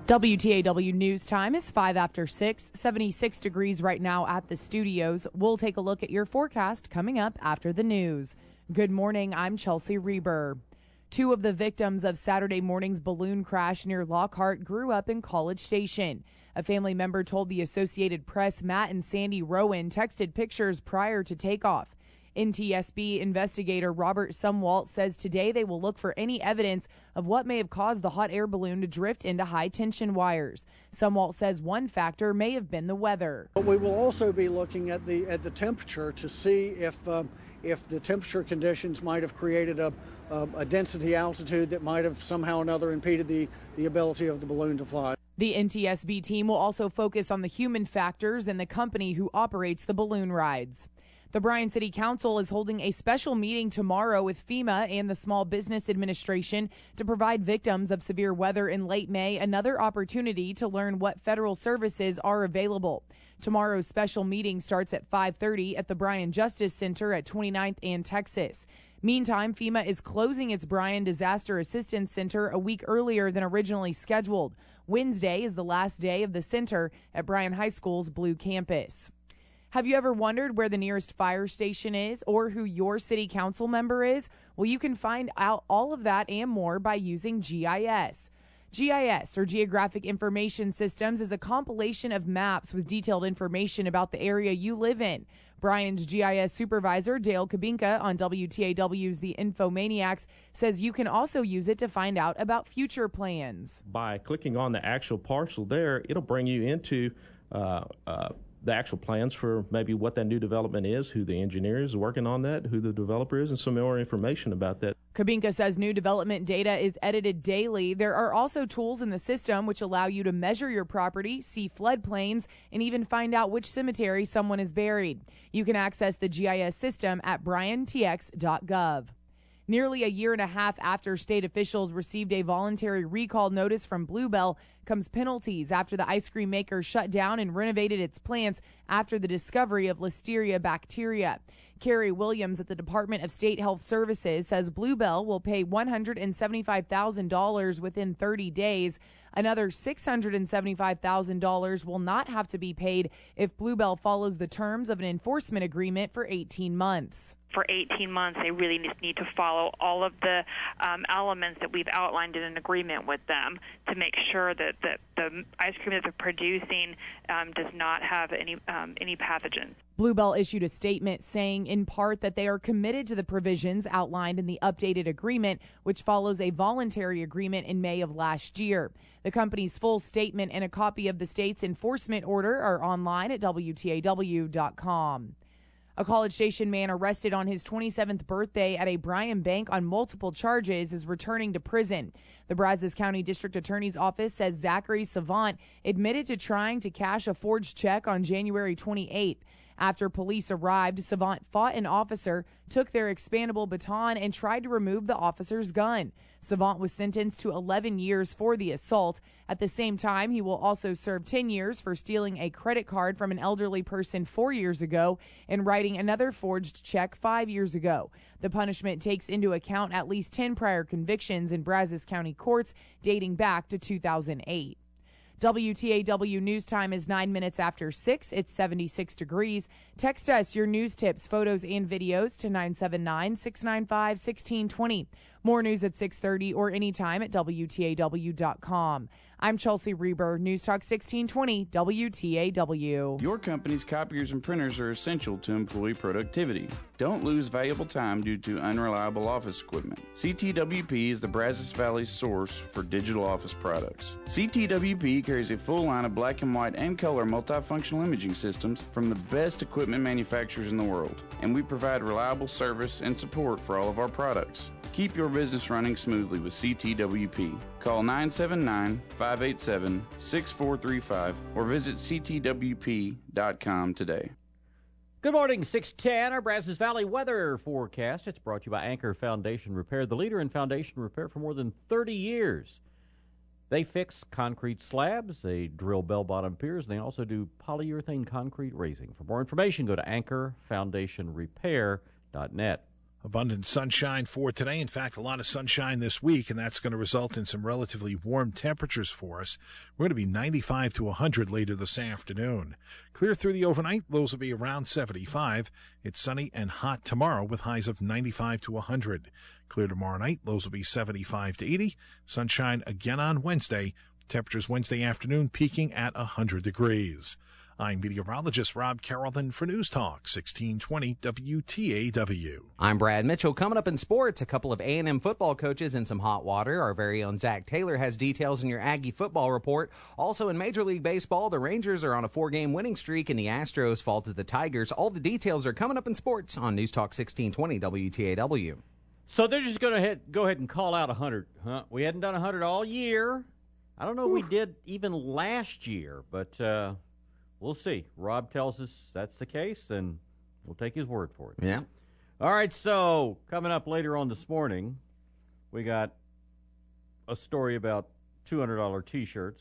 WTAW News Time is 5 after 6, 76 degrees right now at the studios. We'll take a look at your forecast coming up after the news. Good morning, I'm Chelsea Reber. Two of the victims of Saturday morning's balloon crash near Lockhart grew up in College Station. A family member told the Associated Press Matt and Sandy Rowan texted pictures prior to takeoff. NTSB investigator Robert Sumwalt says today they will look for any evidence of what may have caused the hot air balloon to drift into high-tension wires. Sumwalt says one factor may have been the weather. We will also be looking at the temperature to see if the temperature conditions might have created a density altitude that might have somehow or another impeded the ability of the balloon to fly. The NTSB team will also focus on the human factors and the company who operates the balloon rides. The Bryan City Council is holding a special meeting tomorrow with FEMA and the Small Business Administration to provide victims of severe weather in late May another opportunity to learn what federal services are available. Tomorrow's special meeting starts at 5:30 at the Bryan Justice Center at 29th and Texas. Meantime, FEMA is closing its Bryan Disaster Assistance Center a week earlier than originally scheduled. Wednesday is the last day of the center at Bryan High School's Blue Campus. Have you ever wondered where the nearest fire station is or who your city council member is? Well, you can find out all of that and more by using GIS. GIS, or Geographic Information Systems, is a compilation of maps with detailed information about the area you live in. Bryan's GIS supervisor, Dale Kabinka, on WTAW's The Infomaniacs, says you can also use it to find out about future plans. By clicking on the actual parcel there, it'll bring you into the actual plans for maybe what that new development is, who the engineer is working on that, who the developer is, and some more information about that. Kabinka says new development data is edited daily. There are also tools in the system which allow you to measure your property, see floodplains, and even find out which cemetery someone is buried. You can access the GIS system at bryantx.gov. Nearly a year and a half after state officials received a voluntary recall notice from Bluebell comes penalties after the ice cream maker shut down and renovated its plants after the discovery of Listeria bacteria. Carrie Williams at the Department of State Health Services says Bluebell will pay $175,000 within 30 days. Another $675,000 will not have to be paid if Bluebell follows the terms of an enforcement agreement for 18 months. For 18 months, they really need to follow all of the elements that we've outlined in an agreement with them to make sure that the ice cream that they're producing does not have any pathogens. Bluebell issued a statement saying in part that they are committed to the provisions outlined in the updated agreement, which follows a voluntary agreement in May of last year. The company's full statement and a copy of the state's enforcement order are online at WTAW.com. A College Station man arrested on his 27th birthday at a Bryan bank on multiple charges is returning to prison. The Brazos County District Attorney's Office says Zachary Savant admitted to trying to cash a forged check on January 28th. After police arrived, Savant fought an officer, took their expandable baton, and tried to remove the officer's gun. Savant was sentenced to 11 years for the assault. At the same time, he will also serve 10 years for stealing a credit card from an elderly person 4 years ago and writing another forged check 5 years ago. The punishment takes into account at least 10 prior convictions in Brazos County courts dating back to 2008. WTAW News Time is 9 minutes after 6. It's 76 degrees. Text us your news tips, photos, and videos to 979-695-1620. More news at 6:30 or anytime at WTAW.com. I'm Chelsea Reber, News Talk 1620, WTAW. Your company's copiers and printers are essential to employee productivity. Don't lose valuable time due to unreliable office equipment. CTWP is the Brazos Valley's source for digital office products. CTWP carries a full line of black and white and color multifunctional imaging systems from the best equipment manufacturers in the world, and we provide reliable service and support for all of our products. Keep your business running smoothly with CTWP. Call 979-587-6435 or visit ctwp.com today. Good morning, 610, our Brazos Valley weather forecast. It's brought to you by Anchor Foundation Repair, the leader in foundation repair for more than 30 years. They fix concrete slabs, they drill bell-bottom piers, and they also do polyurethane concrete raising. For more information, go to anchorfoundationrepair.net. Abundant sunshine for today. In fact, a lot of sunshine this week, and that's going to result in some relatively warm temperatures for us. We're going to be 95 to 100 later this afternoon. Clear through the overnight, lows will be around 75. It's sunny and hot tomorrow with highs of 95 to 100. Clear tomorrow night, lows will be 75 to 80. Sunshine again on Wednesday. Temperatures Wednesday afternoon peaking at 100 degrees. I'm meteorologist Rob Carrollton for News Talk 1620 WTAW. I'm Brad Mitchell. Coming up in sports, a couple of A&M football coaches in some hot water. Our very own Zach Taylor has details in your Aggie football report. Also in Major League Baseball, the Rangers are on a 4-game winning streak and the Astros fall to the Tigers. All the details are coming up in sports on News Talk 1620 WTAW. So they're just going to go ahead and call out 100, huh? We hadn't done 100 all year. I don't know if we did even last year, but we'll see. Rob tells us that's the case, and we'll take his word for it. Yeah. All right, so coming up later on this morning, we got a story about $200 T-shirts.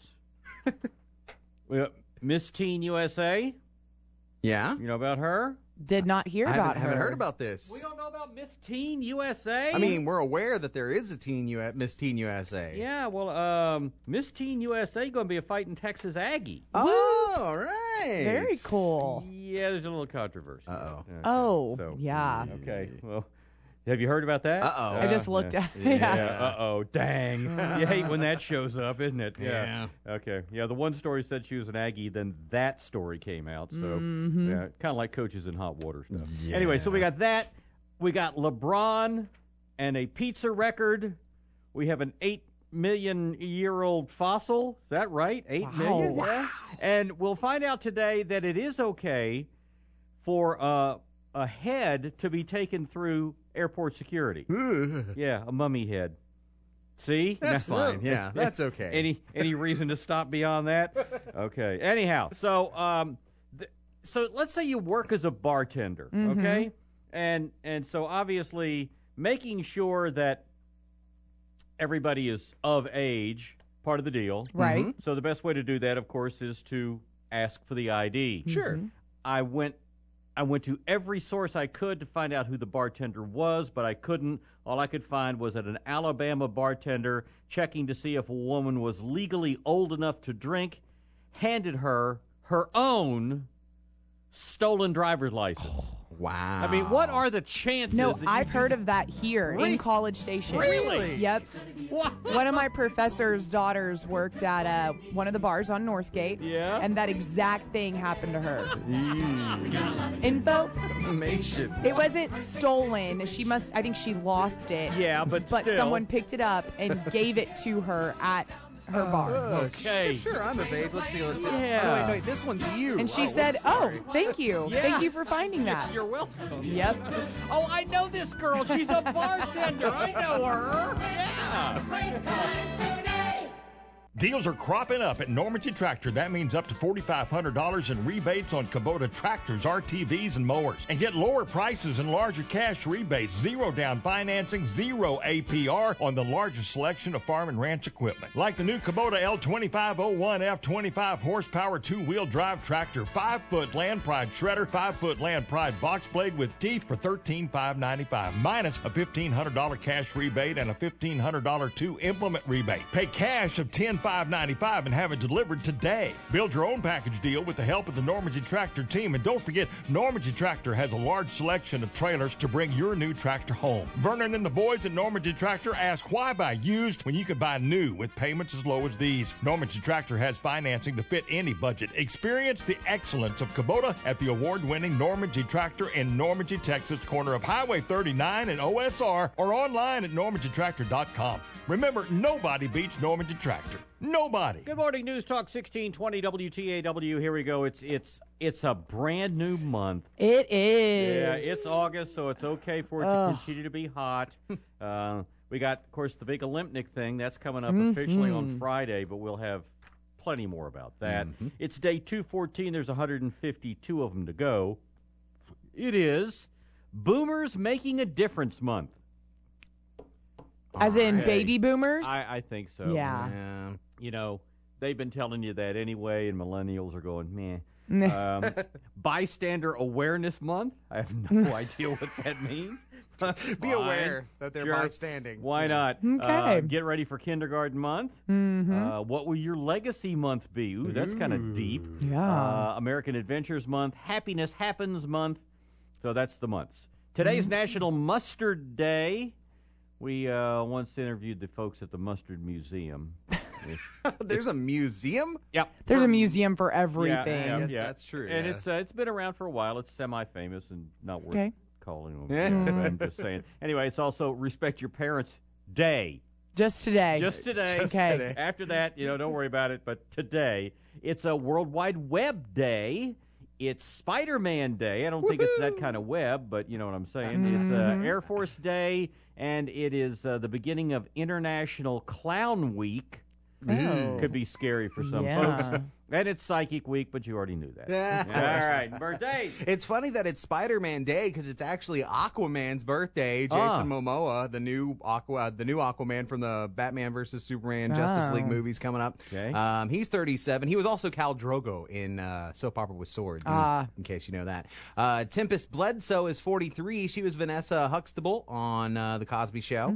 We got Miss Teen USA. Yeah. You know about her? Did not hear about her. I haven't heard about this. We don't know about Miss Teen USA? I mean, we're aware that there is a Miss Teen USA. Yeah, well, Miss Teen USA going to be a fighting Texas Aggie. Oh, all right. Very cool. Yeah, there's a little controversy. Uh-oh. Okay, Oh, so, yeah. Okay, well, have you heard about that? Uh-oh. I just looked at Yeah. Uh-oh, dang. You hate when that shows up, isn't it? Yeah. Okay. Yeah, the one story said she was an Aggie, then that story came out. So, Mm-hmm. yeah, kind of like coaches in hot water stuff. Yeah. Anyway, so we got that. We got LeBron and a pizza record. We have an 8-million-year-old fossil. Is that right? 8 million? Wow. Yeah. And we'll find out today that it is okay for a head to be taken through airport security. Yeah, a mummy head. See? That's fine. Yeah, that's okay. Any reason to stop beyond that? Okay. Anyhow, so so let's say you work as a bartender, okay? And so obviously making sure that everybody is of age, part of the deal. Right. So the best way to do that, of course, is to ask for the ID. Sure. I went to every source I could to find out who the bartender was, but I couldn't. All I could find was that an Alabama bartender checking to see if a woman was legally old enough to drink handed her her own stolen driver's license. Wow. I mean, what are the chances? No, that I've heard of that here Really? in College Station. Really? Yep. One of my professor's daughters worked at one of the bars on Northgate. Yeah. And that exact thing happened to her. Info. Information. It wasn't stolen. I think she lost it. Yeah, but But still. someone picked it up and gave it to her at her bar. Okay. Sure, I'm of age. Let's see. Yeah. Oh, wait, this one's you. And she Oh, said, whoops, sorry. thank you. Yeah. Thank you for finding that. You're welcome. Yep. Oh, I know this girl. She's a bartender. I know her. Yeah. Deals are cropping up at Normandy Tractor. That means up to $4,500 in rebates on Kubota tractors, RTVs, and mowers. And get lower prices and larger cash rebates, zero down financing, zero APR on the largest selection of farm and ranch equipment. Like the new Kubota L2501F 25 horsepower two-wheel drive tractor, 5-foot Land Pride shredder, 5-foot Land Pride box blade with teeth for $13,595, minus a $1,500 cash rebate and a $1,500 two-implement rebate. Pay cash of $10,595 and have it delivered today. Build your own package deal with the help of the Normandy Tractor team. And don't forget, Normandy Tractor has a large selection of trailers to bring your new tractor home. Vernon and the boys at Normandy Tractor ask, why buy used when you can buy new with payments as low as these? Normandy Tractor has financing to fit any budget. Experience the excellence of Kubota at the award-winning Normandy Tractor in Normandy, Texas, corner of Highway 39 and OSR, or online at normandytractor.com. Remember, nobody beats Normandy Tractor. Nobody. Good morning, News Talk 1620 WTAW. Here we go. It's a brand new month. It is. Yeah, it's August, so it's okay for it to continue to be hot. We got, of course, the big Olympic thing. That's coming up officially on Friday, but we'll have plenty more about that. It's day 214. There's 152 of them to go. It is Boomers Making a Difference Month. As in baby boomers? I think so. Yeah. Yeah. You know, they've been telling you that anyway, and millennials are going, meh. Bystander Awareness Month. I have no idea what that means. Be aware that they're bystanding. Why not? Okay. Get ready for Kindergarten Month. What will your Legacy Month be? Ooh, that's kind of deep. Yeah. American Adventures Month. Happiness Happens Month. So that's the months. Today's National Mustard Day. We once interviewed the folks at the Mustard Museum. There's a museum? Yep. There's a museum for everything. I guess that's true. And it's been around for a while. It's semi-famous and not worth calling them. I'm just saying. Anyway, it's also Respect Your Parents Day. Just today. Just today. Okay. After that, don't worry about it. But today, it's a World Wide Web Day. It's Spider-Man Day. I don't think it's that kind of web, but you know what I'm saying. It's Air Force Day, and it is the beginning of International Clown Week. Oh. Could be scary for some folks. And it's Psychic Week, but you already knew that. All right, birthday. It's funny that it's Spider-Man Day because it's actually Aquaman's birthday. Jason Momoa, the new Aquaman from the Batman vs. Superman Justice League movies coming up. Okay. He's 37. He was also Khal Drogo in Soap Opera with Swords, in case you know that. Tempest Bledsoe is 43. She was Vanessa Huxtable on The Cosby Show.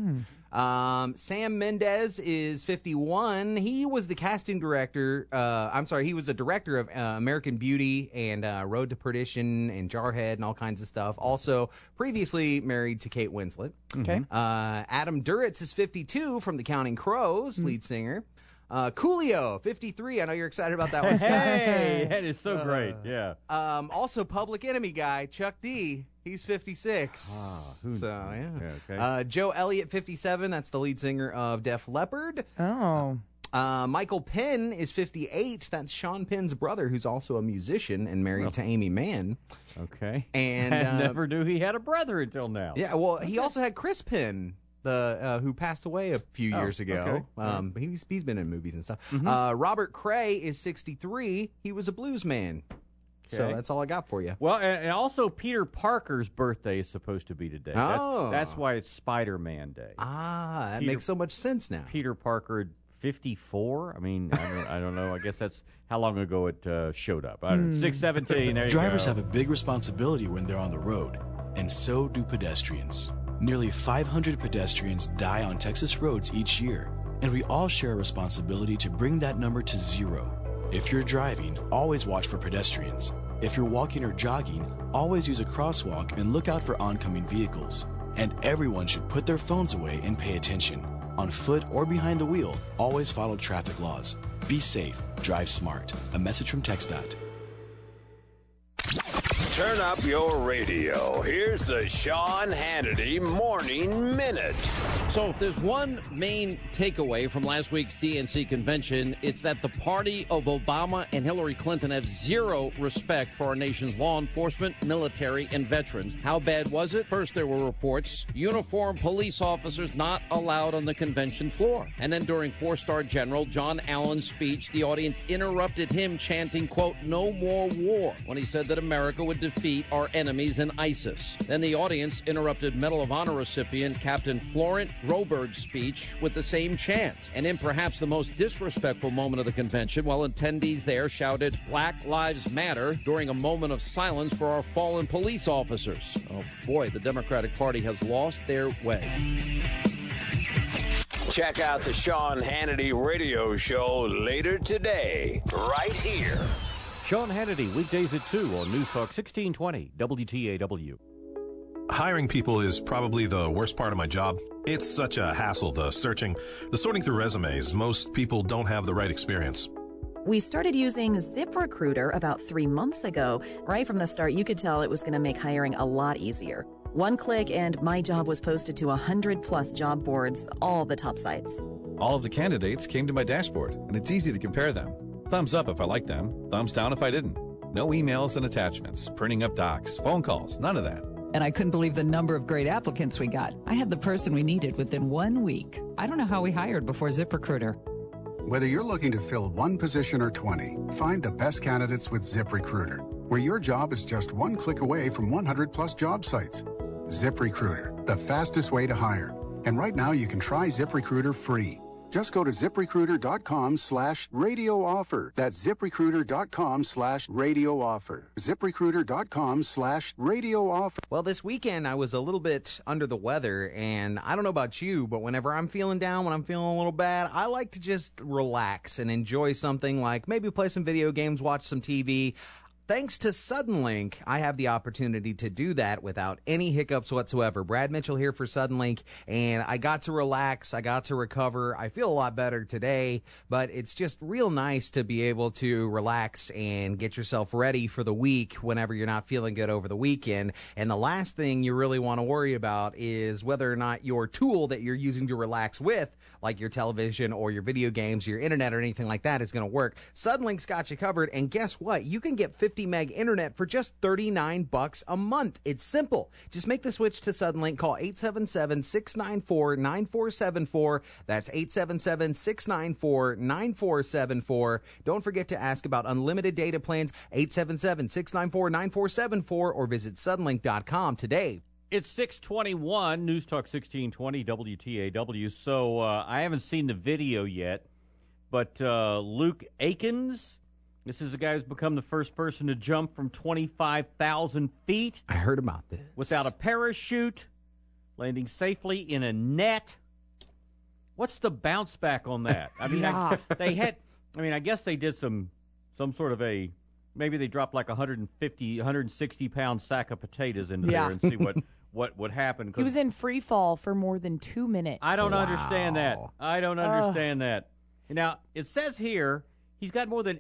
Sam Mendes is 51. He was the casting director. He was a director of American Beauty and Road to Perdition and Jarhead and all kinds of stuff. Also, previously married to Kate Winslet. Okay. Adam Duritz is 52 from the Counting Crows, lead singer. Coolio, 53. I know you're excited about that one, Scott. Hey, that is so great. Yeah. Also, Public Enemy guy, Chuck D. He's 56. Okay. Joe Elliott, 57. That's the lead singer of Def Leppard. Oh. Michael Penn is 58. That's Sean Penn's brother, who's also a musician and married to Amy Mann. Okay. And I never knew he had a brother until now. Yeah, well, he also had Chris Penn, who passed away a few years ago. Okay. He's been in movies and stuff. Robert Cray is 63. He was a blues man. So that's all I got for you. Well, and also Peter Parker's birthday is supposed to be today. That's why it's Spider-Man Day. That makes so much sense now. Peter Parker, 54? I mean, I don't know. I guess that's how long ago it showed up. I don't know. 617. There you Drivers go. have a big responsibility when they're on the road, and so do pedestrians. Nearly 500 pedestrians die on Texas roads each year, and we all share a responsibility to bring that number to zero. If you're driving, always watch for pedestrians. If you're walking or jogging, always use a crosswalk and look out for oncoming vehicles. And everyone should put their phones away and pay attention. On foot or behind the wheel, always follow traffic laws. Be safe, drive smart. A message from TxDOT. Turn up your radio. Here's the Sean Hannity Morning Minute. So if there's one main takeaway from last week's DNC convention, it's that the party of Obama and Hillary Clinton have zero respect for our nation's law enforcement, military, and veterans. How bad was it? First, there were reports, uniformed police officers not allowed on the convention floor. And then during four-star General John Allen's speech, the audience interrupted him chanting, quote, "No more war," when he said that America would defeat our enemies in ISIS. Then the audience interrupted Medal of Honor recipient Captain Florent Groberg's speech with the same chant. And in perhaps the most disrespectful moment of the convention, while attendees there shouted "Black Lives Matter" during a moment of silence for our fallen police officers. Oh boy, the Democratic Party has lost their way. Check out the Sean Hannity radio show later today, right here. Sean Hannity, weekdays at 2 on News Talk 1620 WTAW. Hiring people is probably the worst part of my job. It's such a hassle, the searching, the sorting through resumes. Most people don't have the right experience. We started using ZipRecruiter about 3 months ago. Right from the start, you could tell it was going to make hiring a lot easier. One click and my job was posted to 100+ job boards, all the top sites. All of the candidates came to my dashboard, and it's easy to compare them. Thumbs up if I liked them, thumbs down if I didn't. No emails and attachments, printing up docs, phone calls, none of that. And I couldn't believe the number of great applicants we got. I had the person we needed within 1 week. I don't know how we hired before ZipRecruiter. Whether you're looking to fill one position or 20, find the best candidates with ZipRecruiter, where your job is just one click away from 100+ job sites. ZipRecruiter, the fastest way to hire. And right now you can try ZipRecruiter free. Just go to ZipRecruiter.com/radio offer. That's ZipRecruiter.com/radio offer. ZipRecruiter.com/radio offer. Well, this weekend I was a little bit under the weather, and I don't know about you, but whenever I'm feeling down, when I'm feeling a little bad, I like to just relax and enjoy something like maybe play some video games, watch some TV. Thanks to Suddenlink, I have the opportunity to do that without any hiccups whatsoever. Brad Mitchell here for Suddenlink, and I got to relax. I got to recover. I feel a lot better today, but it's just real nice to be able to relax and get yourself ready for the week whenever you're not feeling good over the weekend. And the last thing you really want to worry about is whether or not your tool that you're using to relax with, like your television or your video games, your internet or anything like that, is going to work. Suddenlink's got you covered, and guess what? You can get 50 meg internet for just $39 a month. It's simple. Just make the switch to Suddenlink. Call 877-694-9474. That's 877-694-9474. Don't forget to ask about unlimited data plans. 877-694-9474 or visit Suddenlink.com today. It's 621, News Talk 1620, WTAW. So I haven't seen the video yet, but Luke Aikens, this is a guy who's become the first person to jump from 25,000 feet. I heard about this. Without a parachute, landing safely in a net. What's the bounce back on that? I mean, I guess they did some sort of maybe they dropped like 160-pound sack of potatoes into there and see what would happen. He was in free fall for more than 2 minutes. I don't understand that. I don't understand that. Now, it says here he's got more than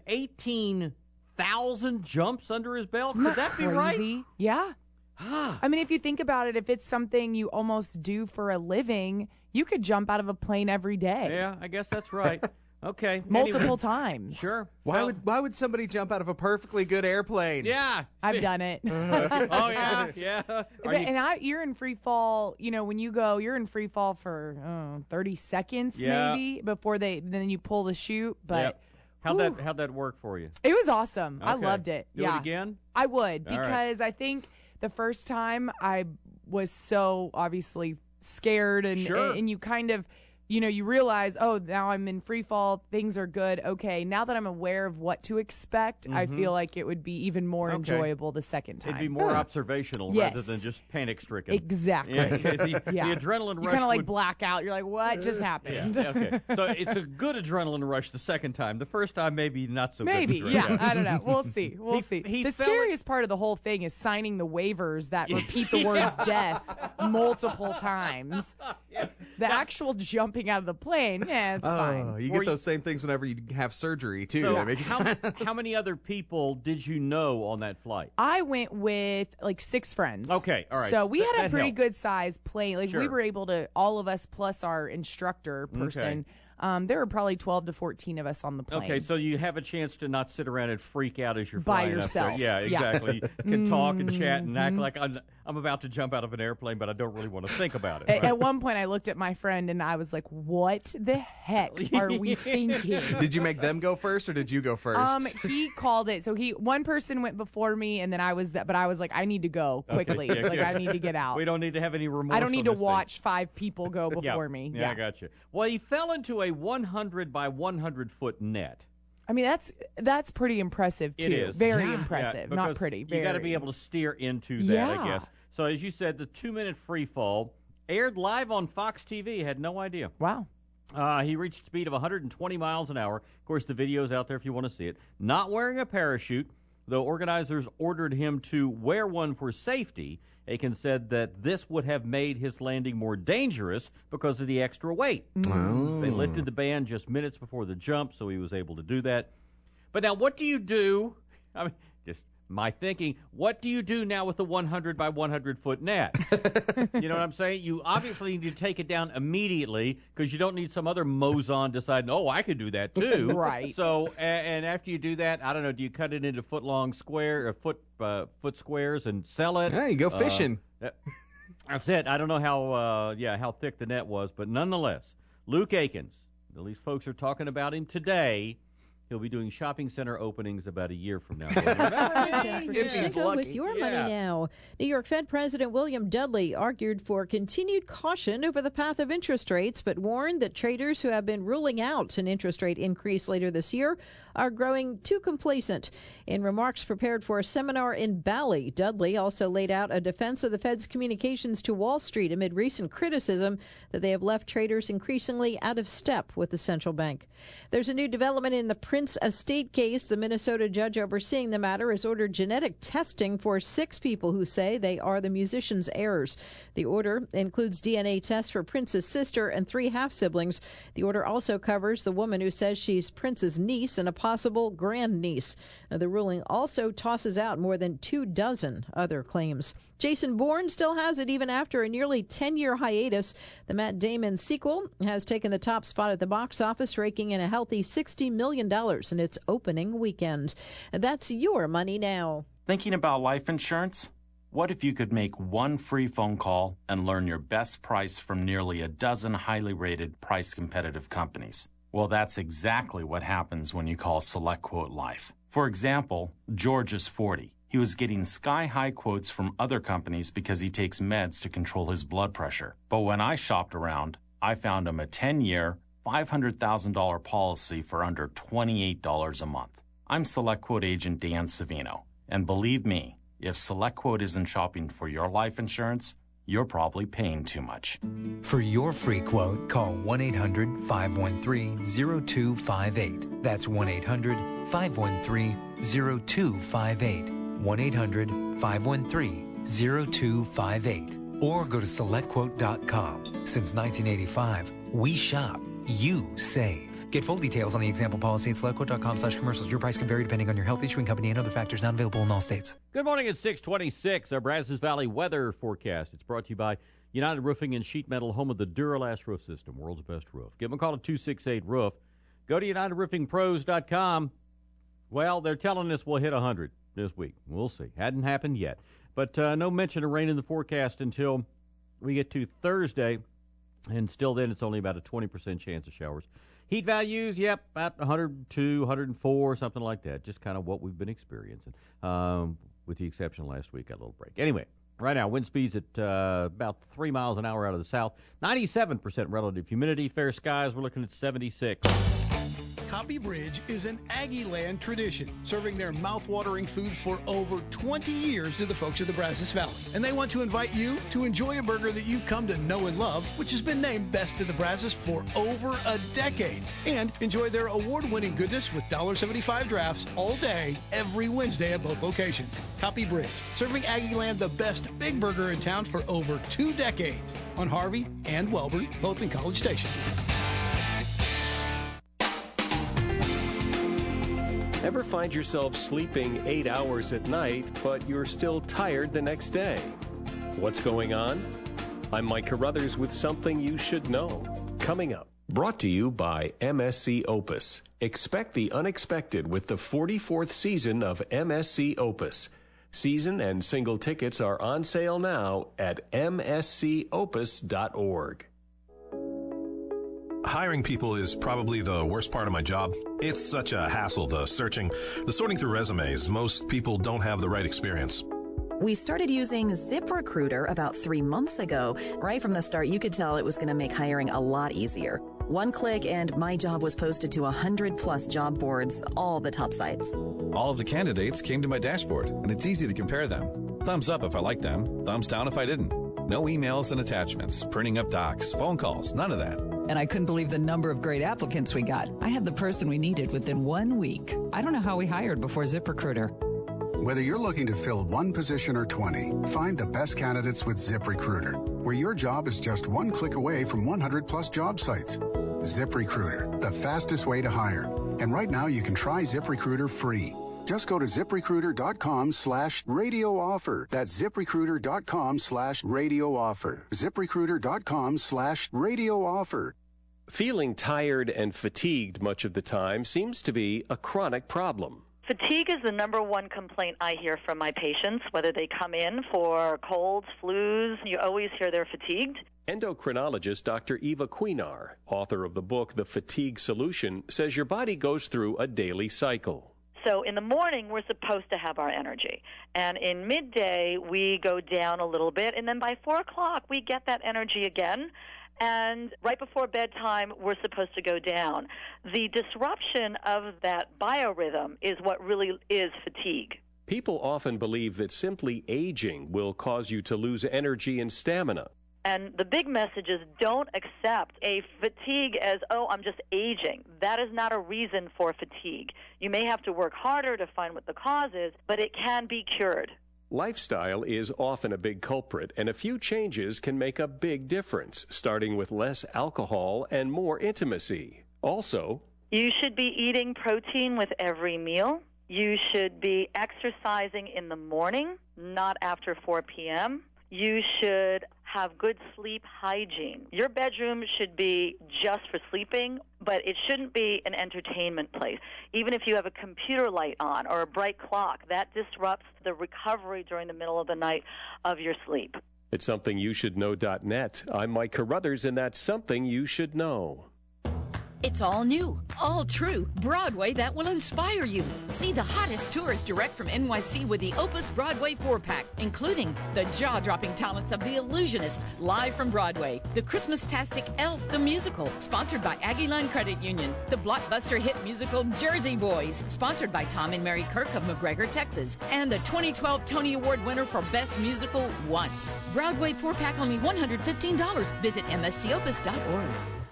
18,000 jumps under his belt. Could that be right? Yeah. I mean, if you think about it, if it's something you almost do for a living, you could jump out of a plane every day. Yeah, I guess that's right. Okay. Multiple times. Sure. Why would somebody jump out of a perfectly good airplane? Yeah. I've done it. Oh, yeah. You're in free fall, when you go, you're in free fall for 30 seconds maybe before then you pull the chute. But how'd that work for you? It was awesome. Okay. I loved it. Do it again? I would, because I think the first time I was so obviously scared and you kind of, you realize, oh, now I'm in free fall. Things are good. Okay, now that I'm aware of what to expect, I feel like it would be even more enjoyable the second time. It'd be more observational rather than just panic-stricken. Exactly. The adrenaline rush. You kind of like black out. You're like, what just happened? Yeah. Okay. So it's a good adrenaline rush the second time. The first time, maybe not so maybe, good. Maybe, I don't know. We'll see. We'll see. The scariest part of the whole thing is signing the waivers that repeat the word death multiple times. The actual jumping out of the plane, it's fine. You get those same things whenever you have surgery, too. So how many other people did you know on that flight? I went with like 6 friends. Okay, all right. So we had a pretty good size plane. Like we were able to, all of us plus our instructor person. There were probably 12 to 14 of us on the plane. Okay, so you have a chance to not sit around and freak out as you're by flying yourself. Up there. Yeah, exactly. You can talk and chat and act like I'm about to jump out of an airplane, but I don't really want to think about it. Right? At one point, I looked at my friend and I was like, "What the heck are we thinking?" Did you make them go first, or did you go first? He called it. So one person went before me, and then I was but I was like, I need to go quickly. Okay. I need to get out. We don't need to have any remorse. I don't need to watch 5 people go before me. Yeah, I got you. Well, he fell into a 100 by 100 foot net. I mean, that's pretty impressive, too. It is. Very impressive. Not pretty. You got to be able to steer into that, I guess. So, as you said, the 2-minute free fall aired live on Fox TV. Had no idea. Wow. He reached a speed of 120 miles an hour. Of course, the video's out there if you want to see it. Not wearing a parachute, though organizers ordered him to wear one for safety. Aiken said that this would have made his landing more dangerous because of the extra weight. Oh. They lifted the ban just minutes before the jump, so he was able to do that. But now, what do you do? I mean, just my thinking, what do you do now with the 100 by 100 foot net? You know what I'm saying? You obviously need to take it down immediately because you don't need some other mozon deciding, oh, I could do that too. Right. So, and after you do that, I don't know, do you cut it into foot-long square or foot squares and sell it? Yeah, you go fishing. That's it. I don't know how thick the net was, but nonetheless, Luke Aikens, at least folks are talking about him today. He'll be doing shopping center openings about a year from now. If he's lucky. With your money now. New York Fed President William Dudley argued for continued caution over the path of interest rates, but warned that traders who have been ruling out an interest rate increase later this year are growing too complacent. In remarks prepared for a seminar in Bali, Dudley also laid out a defense of the Fed's communications to Wall Street amid recent criticism that they have left traders increasingly out of step with the central bank. There's a new development in the Prince estate case. The Minnesota judge overseeing the matter has ordered genetic testing for 6 people who say they are the musician's heirs. The order includes DNA tests for Prince's sister and 3 half-siblings. The order also covers the woman who says she's Prince's niece and a possible grandniece. The ruling also tosses out more than 24 other claims. Jason Bourne still has it even after a nearly 10-year hiatus. The Matt Damon sequel has taken the top spot at the box office, raking in a healthy $60 million in its opening weekend. That's your money now. Thinking about life insurance? What if you could make one free phone call and learn your best price from nearly a dozen highly rated, price-competitive companies? Well, that's exactly what happens when you call SelectQuote Life. For example, George is 40. He was getting sky-high quotes from other companies because he takes meds to control his blood pressure. But when I shopped around, I found him a 10-year, $500,000 policy for under $28 a month. I'm SelectQuote agent Dan Savino. And believe me, if SelectQuote isn't shopping for your life insurance, you're probably paying too much. For your free quote, call 1-800-513-0258. That's 1-800-513-0258. 1-800-513-0258. Or go to SelectQuote.com. Since 1985, we shop, you save. Get full details on the example policy at SelectQuote.com/commercials. Your price can vary depending on your health, issuing company, and other factors not available in all states. Good morning at 6:26. Our Brazos Valley weather forecast. It's brought to you by United Roofing and Sheet Metal, home of the Duralast roof system, world's best roof. Give them a call at 268-ROOF. Go to UnitedRoofingPros.com. Well, they're telling us we'll hit 100 this week. We'll see. Hadn't happened yet. But no mention of rain in the forecast until we get to Thursday. And still then, it's only about a 20% chance of showers. Heat values, yep, about 102, 104, something like that. Just kind of what we've been experiencing, with the exception last week, got a little break. Anyway, right now, wind speeds at about 3 miles an hour out of the south. 97% relative humidity. Fair skies, we're looking at 76. Copy Bridge is an Aggie-land tradition, serving their mouth-watering food for over 20 years to the folks of the Brazos Valley. And they want to invite you to enjoy a burger that you've come to know and love, which has been named Best of the Brazos for over a decade. And enjoy their award-winning goodness with $1.75 drafts all day, every Wednesday at both locations. Copy Bridge, serving Aggie-land the best big burger in town for over 2 decades. On Harvey and Welborn, both in College Station. Ever find yourself sleeping 8 hours at night, but you're still tired the next day? What's going on? I'm Mike Carruthers with something you should know. Coming up. Brought to you by MSC Opus. Expect the unexpected with the 44th season of MSC Opus. Season and single tickets are on sale now at mscopus.org. Hiring people is probably the worst part of my job. It's such a hassle, the searching, the sorting through resumes. Most people don't have the right experience. We started using ZipRecruiter about 3 months ago. Right from the start, you could tell it was going to make hiring a lot easier. One click and my job was posted to 100+ job boards, all the top sites. All of the candidates came to my dashboard, and it's easy to compare them. Thumbs up if I liked them, thumbs down if I didn't. No emails and attachments, printing up docs, phone calls, none of that. And I couldn't believe the number of great applicants we got. I had the person we needed within 1 week. I don't know how we hired before ZipRecruiter. Whether you're looking to fill one position or 20, find the best candidates with ZipRecruiter, where your job is just 1 click away from 100+ job sites. ZipRecruiter, the fastest way to hire. And right now you can try ZipRecruiter free. Just go to ZipRecruiter.com/radio offer. That's ZipRecruiter.com/radio offer. ZipRecruiter.com/radio offer. Feeling tired and fatigued much of the time seems to be a chronic problem. Fatigue is the number one complaint I hear from my patients, whether they come in for colds, flus. You always hear they're fatigued. Endocrinologist Dr. Eva Cuinar, author of the book The Fatigue Solution, says your body goes through a daily cycle. So in the morning, we're supposed to have our energy. And in midday, we go down a little bit. And then by 4 o'clock, we get that energy again. And right before bedtime, we're supposed to go down. The disruption of that biorhythm is what really is fatigue. People often believe that simply aging will cause you to lose energy and stamina. And the big message is don't accept a fatigue as, oh, I'm just aging. That is not a reason for fatigue. You may have to work harder to find what the cause is, but it can be cured. Lifestyle is often a big culprit, and a few changes can make a big difference, starting with less alcohol and more intimacy. Also, you should be eating protein with every meal. You should be exercising in the morning, not after 4 p.m. You should have good sleep hygiene. Your bedroom should be just for sleeping, but it shouldn't be an entertainment place. Even if you have a computer light on or a bright clock, that disrupts the recovery during the middle of the night of your sleep. It's SomethingYouShouldKnow.net. I'm Mike Carruthers, and that's Something You Should Know. It's all new, all true, Broadway that will inspire you. See the hottest tours direct from NYC with the Opus Broadway 4-pack, including the jaw-dropping talents of The Illusionist, live from Broadway, the Christmas-tastic Elf, the musical, sponsored by Aggie Line Credit Union, the blockbuster hit musical Jersey Boys, sponsored by Tom and Mary Kirk of McGregor, Texas, and the 2012 Tony Award winner for Best Musical, Once. Broadway 4-pack only $115. Visit mscopus.org.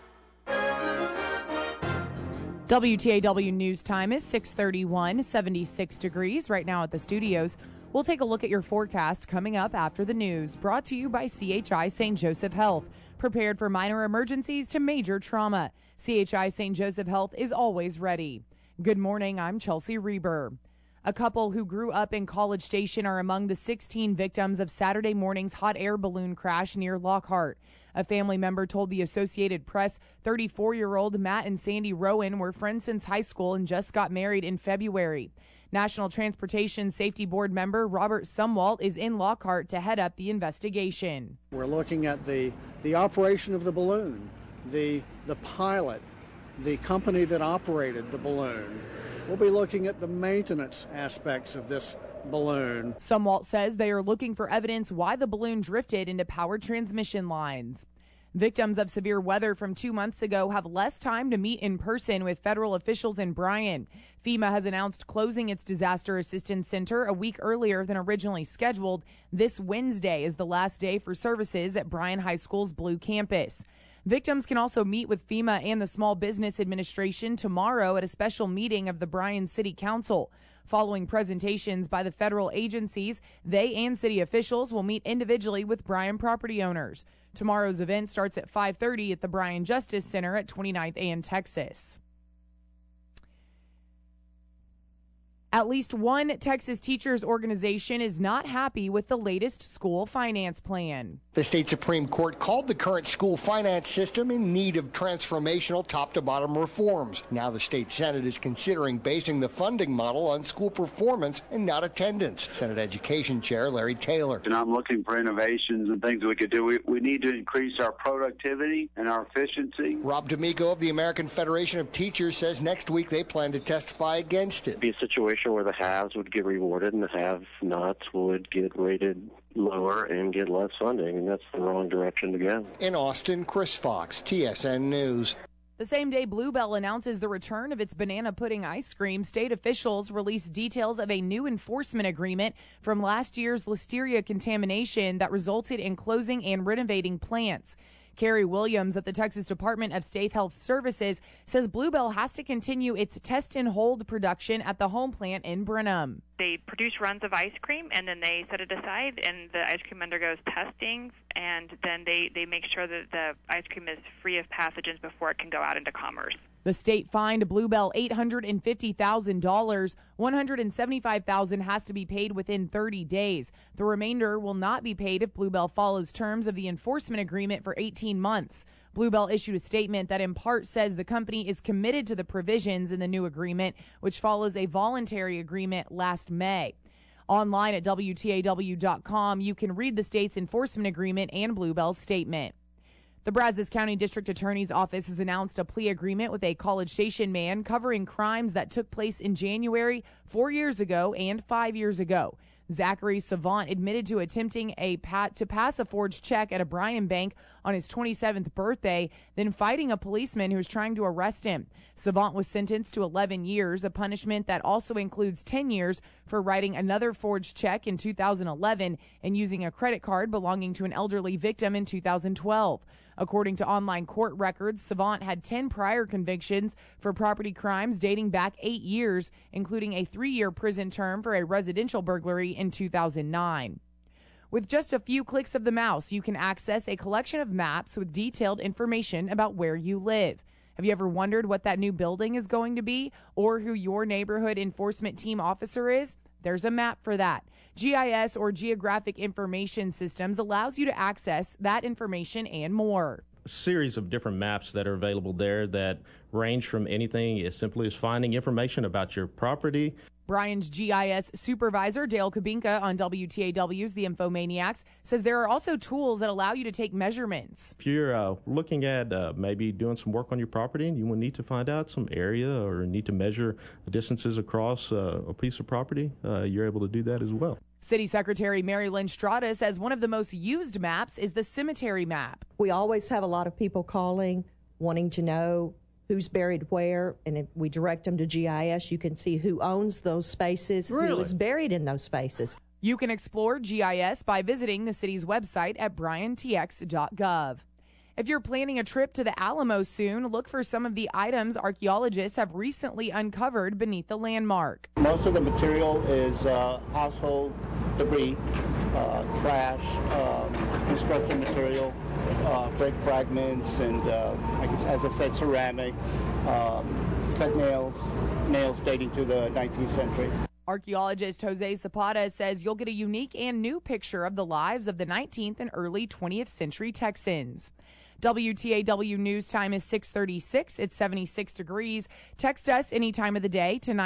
WTAW News Time is 6:31, 76 degrees right now at the studios. We'll take a look at your forecast coming up after the news. Brought to you by CHI St. Joseph Health. Prepared for minor emergencies to major trauma. CHI St. Joseph Health is always ready. Good morning, I'm Chelsea Reber. A couple who grew up in College Station are among the 16 victims of Saturday morning's hot air balloon crash near Lockhart. A family member told the Associated Press 34-year-old Matt and Sandy Rowan were friends since high school and just got married in February. National Transportation Safety Board member Robert Sumwalt is in Lockhart to head up the investigation. We're looking at the operation of the balloon, the pilot, the company that operated the balloon. We'll be looking at the maintenance aspects of this balloon. Sumwalt says they are looking for evidence why the balloon drifted into power transmission lines. Victims of severe weather from 2 months ago have less time to meet in person with federal officials in Bryan. FEMA has announced closing its disaster assistance center a week earlier than originally scheduled. This Wednesday is the last day for services at Bryan High School's Blue Campus. Victims can also meet with FEMA and the Small Business Administration tomorrow at a special meeting of the Bryan City Council. Following presentations by the federal agencies, they and city officials will meet individually with Bryan property owners. Tomorrow's event starts at 5:30 at the Bryan Justice Center at 29th and Texas. At least one Texas teachers organization is not happy with the latest school finance plan. The state Supreme Court called the current school finance system in need of transformational top-to-bottom reforms. Now the state Senate is considering basing the funding model on school performance and not attendance. Senate Education Chair Larry Taylor. And I'm looking for innovations and things we could do. We need to increase our productivity and our efficiency. Rob D'Amico of the American Federation of Teachers says next week they plan to testify against it. It'd be a situation where the haves would get rewarded and the have-nots would get rated lower and get less funding, and that's the wrong direction to go. In Austin, Chris Fox, TSN News. The same day Bluebell announces the return of its banana pudding ice cream, state officials released details of a new enforcement agreement from last year's listeria contamination that resulted in closing and renovating plants. Carrie Williams at the Texas Department of State Health Services says Bluebell has to continue its test and hold production at the home plant in Brenham. They produce runs of ice cream, and then they set it aside, and the ice cream undergoes testing, and then they make sure that the ice cream is free of pathogens before it can go out into commerce. The state fined Bluebell $850,000. $175,000 has to be paid within 30 days. The remainder will not be paid if Bluebell follows terms of the enforcement agreement for 18 months. Bluebell issued a statement that in part says the company is committed to the provisions in the new agreement, which follows a voluntary agreement last May. Online at WTAW.com, you can read the state's enforcement agreement and Bluebell's statement. The Brazos County District Attorney's Office has announced a plea agreement with a College Station man covering crimes that took place in January 4 years ago and 5 years ago. Zachary Savant admitted to attempting to pass a forged check at a Bryan bank on his 27th birthday, then fighting a policeman who was trying to arrest him. Savant was sentenced to 11 years, a punishment that also includes 10 years for writing another forged check in 2011 and using a credit card belonging to an elderly victim in 2012. According to online court records, Savant had 10 prior convictions for property crimes dating back 8 years, including a 3-year prison term for a residential burglary in 2009. With just a few clicks of the mouse, you can access a collection of maps with detailed information about where you live. Have you ever wondered what that new building is going to be or who your neighborhood enforcement team officer is? There's a map for that. GIS, or Geographic Information Systems, allows you to access that information and more. A series of different maps that are available there that range from anything as simply as finding information about your property. Bryan's GIS supervisor, Dale Kubinka, on WTAW's The Infomaniacs, says there are also tools that allow you to take measurements. If you're looking at maybe doing some work on your property and you will need to find out some area or need to measure distances across a piece of property, you're able to do that as well. City Secretary Mary Lynn Strada says one of the most used maps is the cemetery map. We always have a lot of people calling, wanting to know who's buried where, and if we direct them to GIS, you can see who owns those spaces, Really? who is buried in those spaces. You can explore GIS by visiting the city's website at bryantx.gov. If you're planning a trip to the Alamo soon, look for some of the items archaeologists have recently uncovered beneath the landmark. Most of the material is household debris, trash, construction material, brick fragments, and I guess, as I said, ceramic, cut nails dating to the 19th century. Archaeologist Jose Zapata says you'll get a unique and new picture of the lives of the 19th and early 20th century Texans. WTAW News time is 6:36. It's 76 degrees. Text us any time of the day to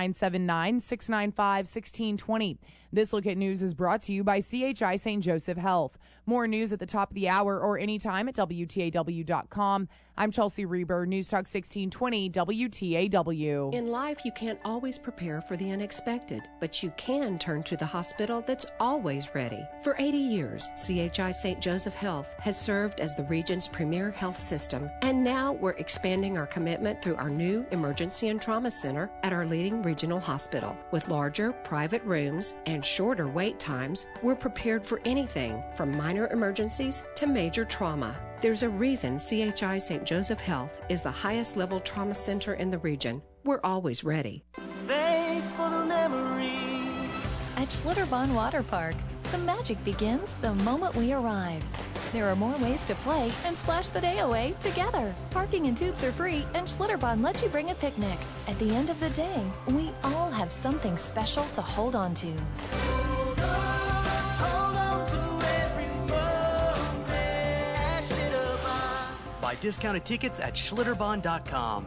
979-695-1620. This Look at News is brought to you by CHI St. Joseph Health. More news at the top of the hour or anytime at WTAW.com. I'm Chelsea Reber, News Talk 1620 WTAW. In life, you can't always prepare for the unexpected, but you can turn to the hospital that's always ready. For 80 years, CHI St. Joseph Health has served as the region's premier health system, and now we're expanding our commitment through our new Emergency and Trauma Center at our leading regional hospital. With larger private rooms and shorter wait times, we're prepared for anything from minor emergencies to major trauma. There's a reason CHI St. Joseph Health is the highest level trauma center in the region. We're always ready. Thanks for the memory. At Schlitterbahn Water Park, the magic begins the moment we arrive. There are more ways to play and splash the day away together. Parking and tubes are free, and Schlitterbahn lets you bring a picnic. At the end of the day, we all have something special to hold on to. Hold on to every moment at Schlitterbahn. Buy discounted tickets at Schlitterbahn.com.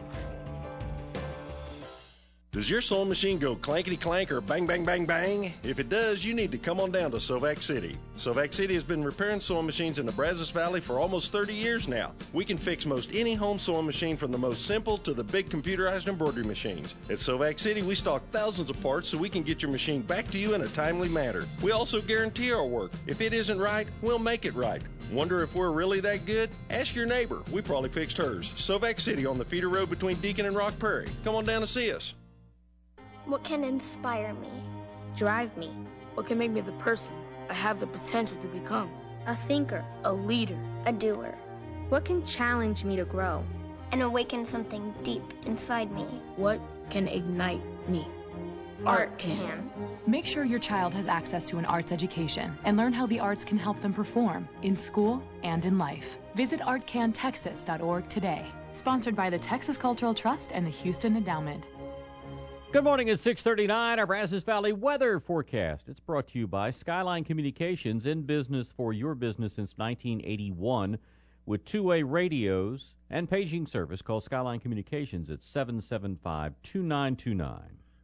Does your sewing machine go clankety-clank or bang, bang, bang, bang? If it does, you need to come on down to Sovac City. Sovac City has been repairing sewing machines in the Brazos Valley for almost 30 years now. We can fix most any home sewing machine from the most simple to the big computerized embroidery machines. At Sovac City, we stock thousands of parts so we can get your machine back to you in a timely manner. We also guarantee our work. If it isn't right, we'll make it right. Wonder if we're really that good? Ask your neighbor. We probably fixed hers. Sovac City on the feeder road between Deacon and Rock Prairie. Come on down to see us. What can inspire me? Drive me? What can make me the person I have the potential to become? A thinker, a leader, a doer. What can challenge me to grow? And awaken something deep inside me. What can ignite me? Art can. Make sure your child has access to an arts education and learn how the arts can help them perform in school and in life. Visit artcantexas.org today. Sponsored by the Texas Cultural Trust and the Houston Endowment. Good morning. It's 6:39. Our Brazos Valley weather forecast. It's brought to you by Skyline Communications, in business for your business since 1981 with two-way radios and paging service. Call Skyline Communications at 775-2929.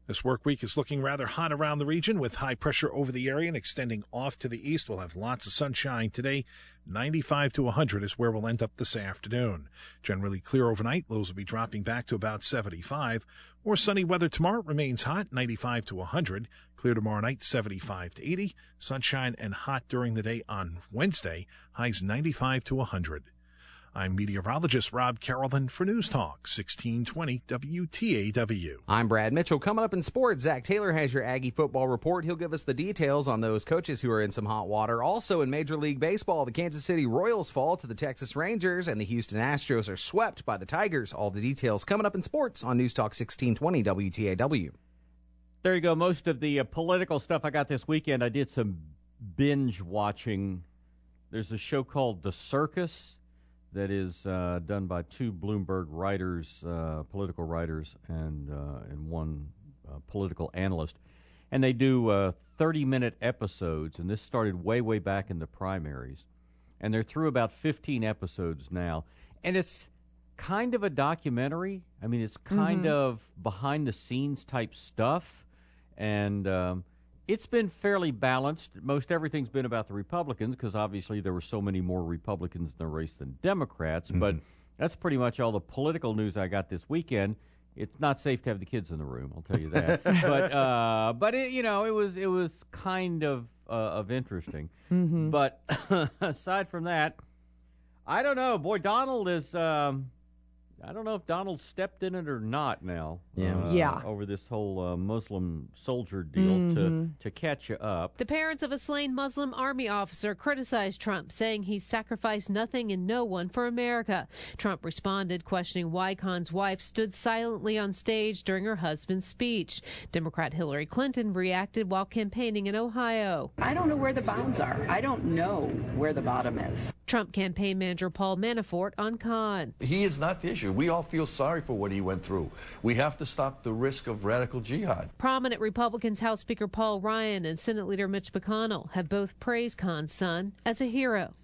This work week is looking rather hot around the region with high pressure over the area and extending off to the east. We'll have lots of sunshine today. 95 to 100 is where we'll end up this afternoon. Generally clear overnight. Lows will be dropping back to about 75. More sunny weather tomorrow. Remains hot, 95 to 100. Clear tomorrow night, 75 to 80. Sunshine and hot during the day on Wednesday. Highs 95 to 100. I'm meteorologist Rob Carrollton for News Talk 1620 WTAW. I'm Brad Mitchell. Coming up in sports, Zach Taylor has your Aggie football report. He'll give us the details on those coaches who are in some hot water. Also in Major League Baseball, the Kansas City Royals fall to the Texas Rangers, and the Houston Astros are swept by the Tigers. All the details coming up in sports on News Talk 1620 WTAW. There you go. Most of the political stuff I got this weekend, I did some binge watching. There's a show called The Circus that is done by two Bloomberg writers, political writers, and one political analyst. And they do 30-minute episodes, and this started way, way back in the primaries. And they're through about 15 episodes now. And it's kind of a documentary. I mean, it's kind of behind-the-scenes type stuff. And it's been fairly balanced. Most everything's been about the Republicans because obviously there were so many more Republicans in the race than Democrats. But that's pretty much all the political news I got this weekend. It's not safe to have the kids in the room, I'll tell you that. But it, it was kind of interesting. But aside from that, I don't know. Boy, Donald is. I don't know if Donald stepped in it or not now. Over this whole Muslim soldier deal to catch you up. The parents of a slain Muslim army officer criticized Trump, saying he sacrificed nothing and no one for America. Trump responded, questioning why Khan's wife stood silently on stage during her husband's speech. Democrat Hillary Clinton reacted while campaigning in Ohio. I don't know where the bounds are. I don't know where the bottom is. Trump campaign manager Paul Manafort on Khan. He is not the issue. We all feel sorry for what he went through. We have to stop the risk of radical jihad. Prominent Republicans House Speaker Paul Ryan and Senate Leader Mitch McConnell have both praised Khan's son as a hero.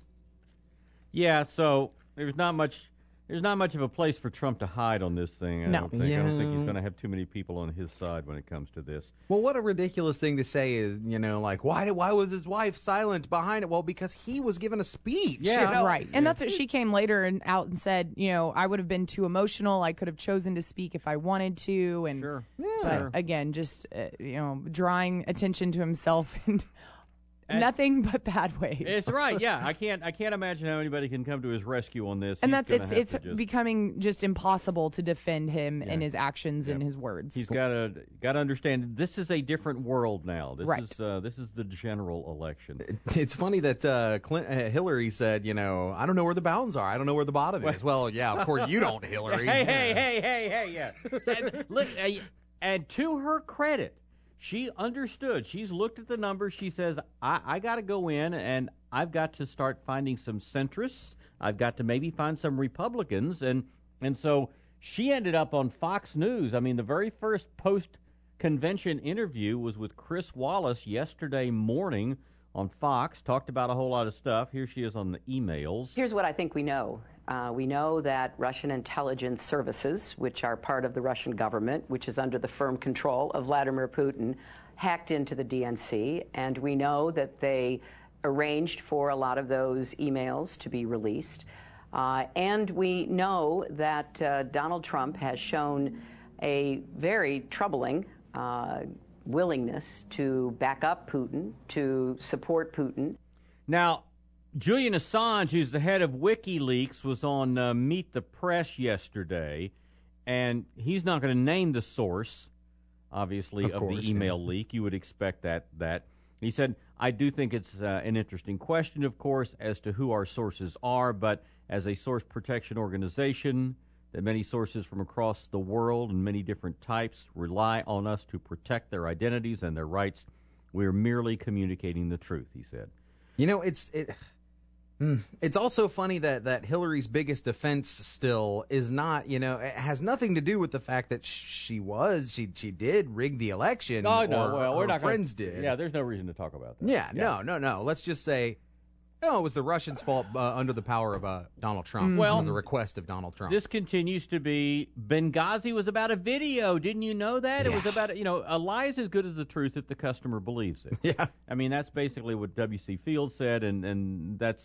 Yeah, so there's not much of a place for Trump to hide on this thing. I don't think he's going to have too many people on his side when it comes to this. Well, what a ridiculous thing to say is, like, why was his wife silent behind it? Well, because he was given a speech. Yeah, right. And that's what she came later and out and said, I would have been too emotional. I could have chosen to speak if I wanted to. And sure. But again, just, drawing attention to himself and nothing but bad ways. It's right, yeah. I can't imagine how anybody can come to his rescue on this. And it's becoming just impossible to defend him and his actions and his words. He's got to understand this is a different world now. This is the general election. It's funny that Hillary said, I don't know where the bounds are. I don't know where the bottom is. Well, yeah, of course you don't, Hillary. Hey, yeah. And to her credit, she understood. She's looked at the numbers. She says, I got to go in and I've got to start finding some centrists. I've got to maybe find some Republicans. And so she ended up on Fox News. I mean, the very first post-convention interview was with Chris Wallace yesterday morning on Fox. Talked about a whole lot of stuff. Here she is on the emails. Here's what I think we know. We know that Russian intelligence services, which are part of the Russian government, which is under the firm control of Vladimir Putin, hacked into the DNC, and we know that they arranged for a lot of those emails to be released. And we know that Donald Trump has shown a very troubling willingness to back up Putin, to support Putin. Now, Julian Assange, who's the head of WikiLeaks, was on Meet the Press yesterday, and he's not going to name the source, obviously, of the email leak. You would expect that. He said, I do think it's an interesting question, of course, as to who our sources are, but as a source protection organization, that many sources from across the world and many different types rely on us to protect their identities and their rights. We're merely communicating the truth, he said. It's also funny that Hillary's biggest defense still is not, it has nothing to do with the fact that she did rig the election. Oh, no, or we're her not friends did. Yeah, there's no reason to talk about that. Yeah. No. Let's just say No, it was the Russians' fault under the power of Donald Trump. Well, under the request of Donald Trump. This continues to be Benghazi was about a video. Didn't you know that? Yeah. It was about, a lie is as good as the truth if the customer believes it. Yeah. I mean, that's basically what W.C. Fields said, and that's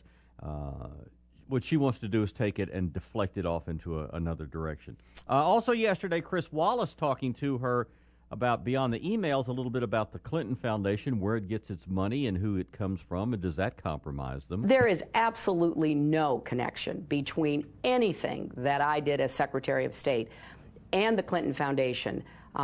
what she wants to do is take it and deflect it off into another direction. Also yesterday, Chris Wallace talking to her about beyond the emails, a little bit about the Clinton Foundation, where it gets its money and who it comes from, and does that compromise them? There is absolutely no connection between anything that I did as Secretary of State and the Clinton Foundation.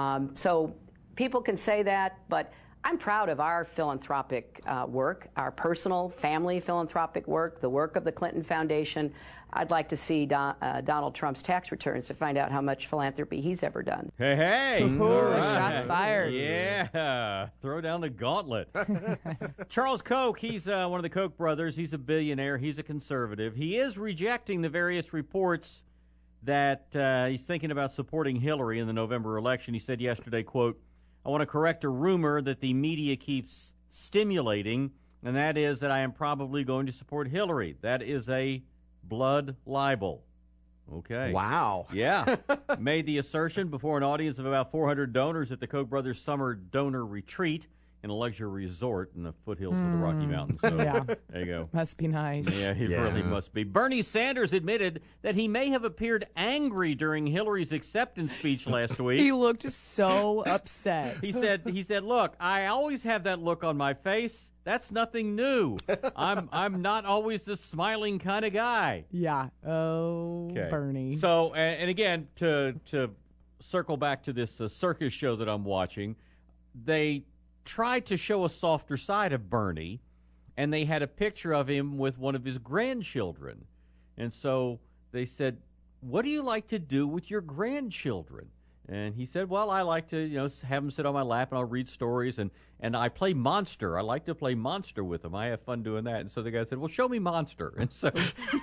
So people can say that, but I'm proud of our philanthropic work, our personal family philanthropic work, the work of the Clinton Foundation. I'd like to see Donald Trump's tax returns to find out how much philanthropy he's ever done. Hey! Ooh, All right. shots fired. Yeah, throw down the gauntlet. Charles Koch, he's one of the Koch brothers. He's a billionaire. He's a conservative. He is rejecting the various reports that he's thinking about supporting Hillary in the November election. He said yesterday, quote, "I want to correct a rumor that the media keeps stimulating, and that is that I am probably going to support Hillary. That is a blood libel." Okay. Wow. Yeah. Made the assertion before an audience of about 400 donors at the Koch brothers summer donor retreat in a luxury resort in the foothills of the Rocky Mountains. So Yeah. there you go. Must be nice. Yeah, he really must be. Bernie Sanders admitted that he may have appeared angry during Hillary's acceptance speech last week. He looked so upset. He said, "Look, I always have that look on my face. That's nothing new. I'm not always the smiling kind of guy." Yeah. Oh, Okay. Bernie. So, and again, to circle back to this circus show that I'm watching, they tried to show a softer side of Bernie, and they had a picture of him with one of his grandchildren. And so they said, "What do you like to do with your grandchildren?" And he said, "Well, I like to, have them sit on my lap and I'll read stories and I play Monster. I like to play Monster with them. I have fun doing that." And so the guy said, "Well, show me Monster." And so,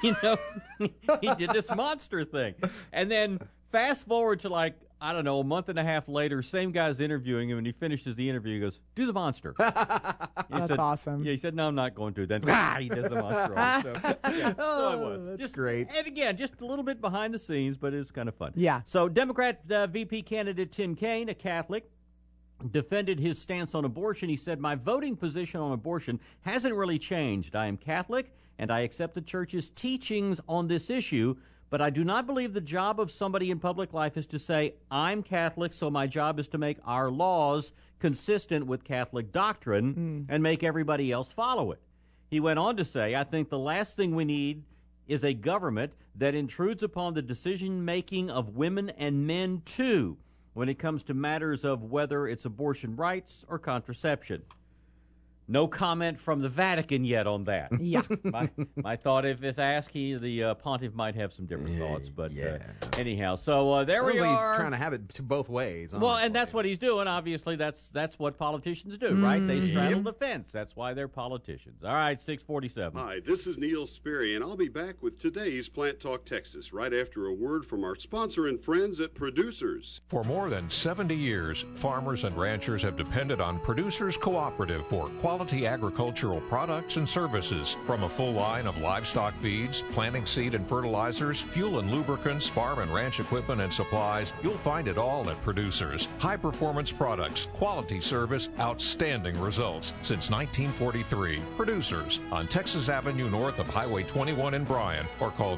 he did this Monster thing. And then fast forward to a month and a half later, same guy's interviewing him, and he finishes the interview. He goes, "Do the Monster." That's awesome. Yeah, he said, "No, I'm not going to." Then he does the Monster. So it was. That's great. And again, just a little bit behind the scenes, but it's kind of fun. Yeah. So Democrat VP candidate Tim Kaine, a Catholic, defended his stance on abortion. He said, "My voting position on abortion hasn't really changed. I am Catholic, and I accept the church's teachings on this issue, but I do not believe the job of somebody in public life is to say, I'm Catholic, so my job is to make our laws consistent with Catholic doctrine and make everybody else follow it." He went on to say, "I think the last thing we need is a government that intrudes upon the decision-making of women and men, too, when it comes to matters of whether it's abortion rights or contraception." No comment from the Vatican yet on that. Yeah. My thought, if it's asked, the pontiff might have some different thoughts. But anyhow, so there we Sounds like are. he's trying to have it to both ways. Well, and that's what he's doing. Obviously, that's what politicians do, right? They straddle the fence. That's why they're politicians. All right, 647. Hi, this is Neil Sperry, and I'll be back with today's Plant Talk Texas right after a word from our sponsor and friends at Producers. For more than 70 years, farmers and ranchers have depended on Producers Cooperative for quality agricultural products and services. From a full line of livestock feeds, planting seed and fertilizers, fuel and lubricants, farm and ranch equipment and supplies, you'll find it all at Producers. High-performance products, quality service, outstanding results. Since 1943, Producers on Texas Avenue north of Highway 21 in Bryan, or call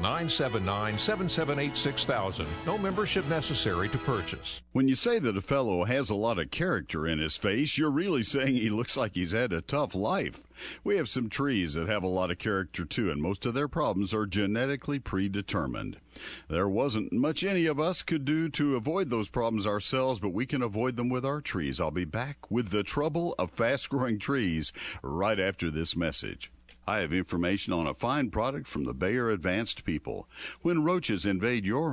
979-778-6000. No membership necessary to purchase. When you say that a fellow has a lot of character in his face, you're really saying he looks like he's had a tough life. We have some trees that have a lot of character too, and most of their problems are genetically predetermined. There wasn't much any of us could do to avoid those problems ourselves, but we can avoid them with our trees. I'll be back with the trouble of fast-growing trees right after this message. I have information on a fine product from the Bayer Advanced people. When roaches invade your home,